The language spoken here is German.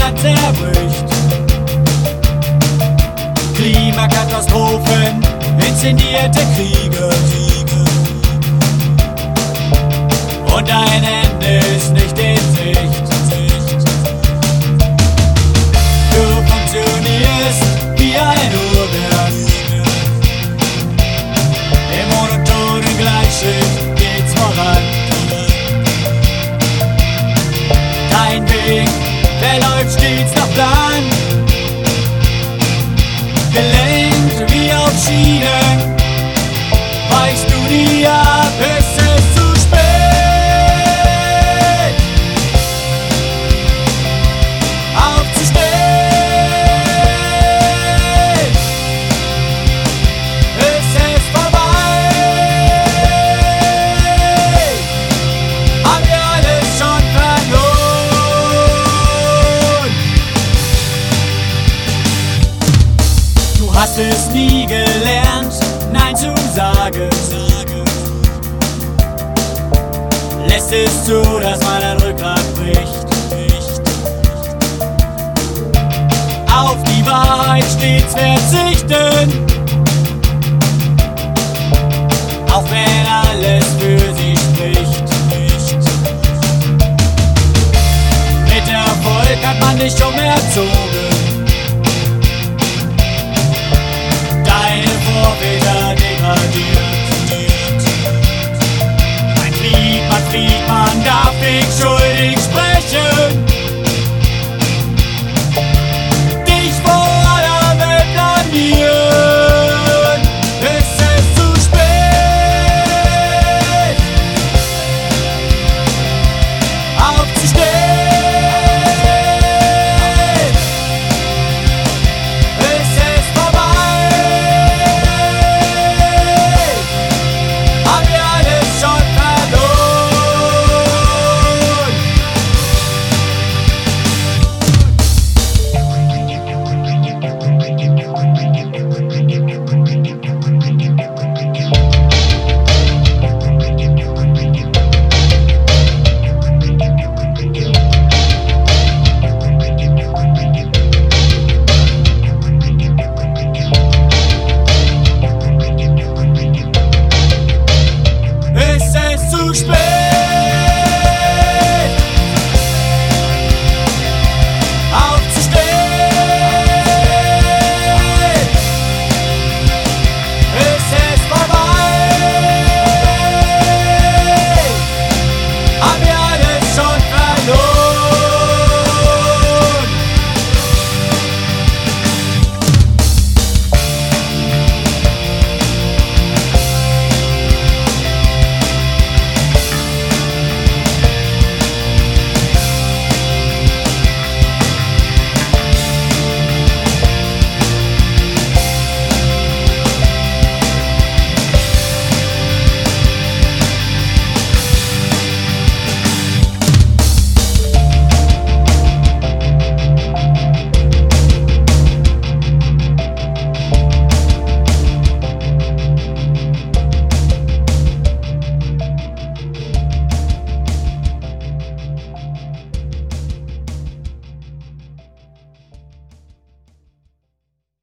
Land zerbricht. Klimakatastrophen, inszenierte Kriege. Und ein Ende ist nicht in Sicht. Du funktionierst wie ein Uhrwerk. Im monotonen Gleichschritt geht's voran. Dein Weg, der läuft stets nach Plan. Gelenkt wie auf Schienen, weichst du nie ab, es ist zu spät. Aufzustehen, es ist vorbei. Haben wir alles schon verloren. Du hast es nie gelernt, Nein zu sagen. Lässt es zu, dass man ein Rückgrat bricht. Auf die Wahrheit stets verzichten, auch wenn alles für sie spricht. Mit Erfolg hat man dich schon erzogen.